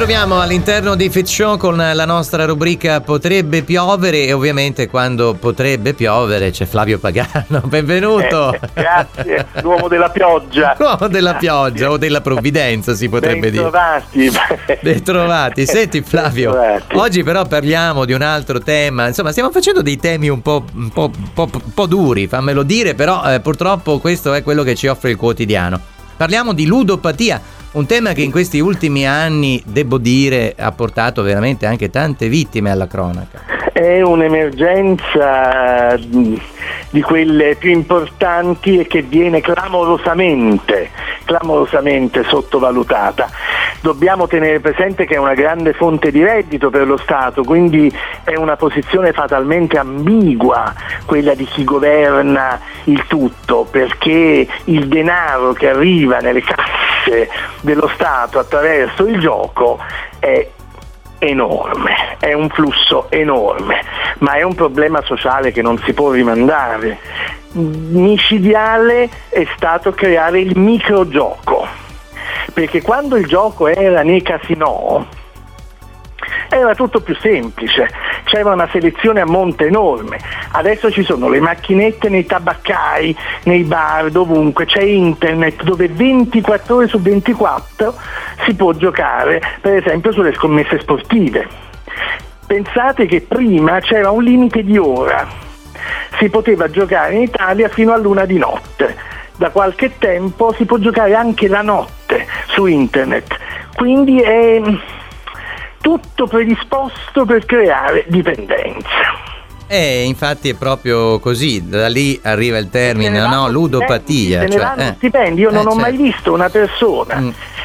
ritroviamo all'interno di Fit Show con la nostra rubrica Potrebbe piovere, e ovviamente quando potrebbe piovere c'è Flavio Pagano. Benvenuto. Grazie, l'uomo della pioggia. L'uomo della pioggia o della provvidenza, si potrebbe dire. Bentrovati. Senti Flavio, oggi però parliamo di un altro tema. Insomma, stiamo facendo dei temi un po' duri, fammelo dire, però purtroppo questo è quello che ci offre il quotidiano. Parliamo di ludopatia, un tema che in questi ultimi anni, devo dire, ha portato veramente anche tante vittime alla cronaca. È un'emergenza di quelle più importanti e che viene clamorosamente sottovalutata. Dobbiamo tenere presente che è una grande fonte di reddito per lo Stato, quindi è una posizione fatalmente ambigua quella di chi governa il tutto, perché il denaro che arriva nelle casse dello Stato attraverso il gioco è enorme, è un flusso enorme, ma è un problema sociale che non si può rimandare. Micidiale è stato creare il microgioco, perché quando il gioco era nei casinò era tutto più semplice, c'era una selezione a monte enorme. Adesso ci sono le macchinette nei tabaccai, nei bar, dovunque, c'è internet dove 24 ore su 24 si può giocare, per esempio sulle scommesse sportive. Pensate che prima c'era un limite di ora, si poteva giocare in Italia fino all'1 di notte, da qualche tempo si può giocare anche la notte su internet, quindi è tutto predisposto per creare dipendenza. Infatti è proprio così, da lì arriva il termine, no? Ludopatia. Se ne vanno stipendi, io non ho mai visto una persona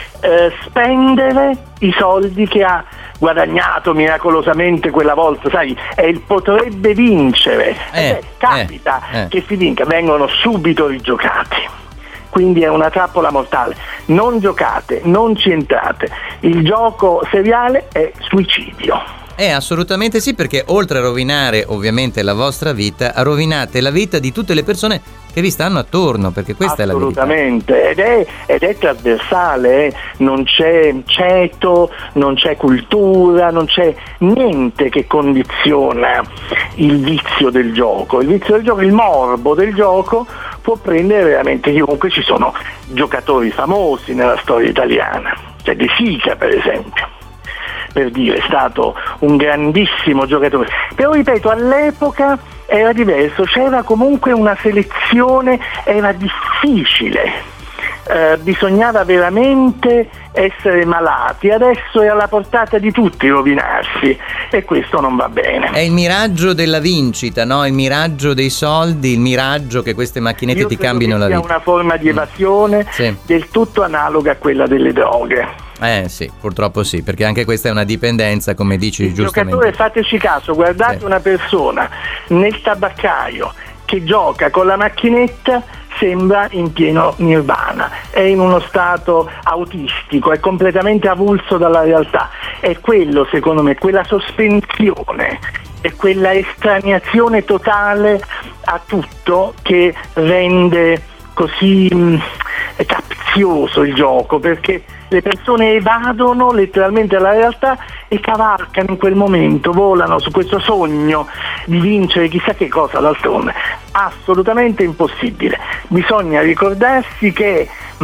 spendere i soldi che ha guadagnato miracolosamente quella volta, sai, è il potrebbe vincere, capita che si vinca, vengono subito rigiocati. Quindi è una trappola mortale. Non giocate, non ci entrate. Il gioco seriale è suicidio. Assolutamente sì, perché oltre a rovinare ovviamente la vostra vita, rovinate la vita di tutte le persone che vi stanno attorno, perché questa è la verità. Assolutamente, ed è trasversale, non c'è ceto, non c'è cultura, non c'è niente che condiziona il vizio del gioco. Il vizio del gioco, il morbo del gioco può prendere veramente chiunque. Ci sono giocatori famosi nella storia italiana, c'è De Sica per esempio, per dire, è stato un grandissimo giocatore, però ripeto, all'epoca era diverso, c'era comunque una selezione, era difficile, bisognava veramente essere malati. Adesso è alla portata di tutti rovinarsi e questo non va bene. È il miraggio della vincita, no? Il miraggio dei soldi, il miraggio che queste macchinette ti cambino la vita. È una forma di evasione del tutto analoga a quella delle droghe. Sì, purtroppo sì, perché anche questa è una dipendenza, come dici giustamente. Giocatore, fateci caso, guardate una persona nel tabaccaio che gioca con la macchinetta, sembra in pieno nirvana, è in uno stato autistico, è completamente avulso dalla realtà. È quello, secondo me, quella sospensione e quella estraniazione totale a tutto che rende così capzioso il gioco, perché le persone evadono letteralmente la realtà e cavalcano in quel momento, volano su questo sogno di vincere chissà che cosa. D'altronde assolutamente impossibile. Bisogna ricordarsi che è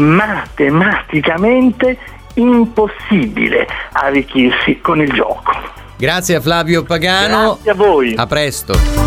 matematicamente impossibile arricchirsi con il gioco. Grazie a Flavio Pagano. Grazie a voi. A presto.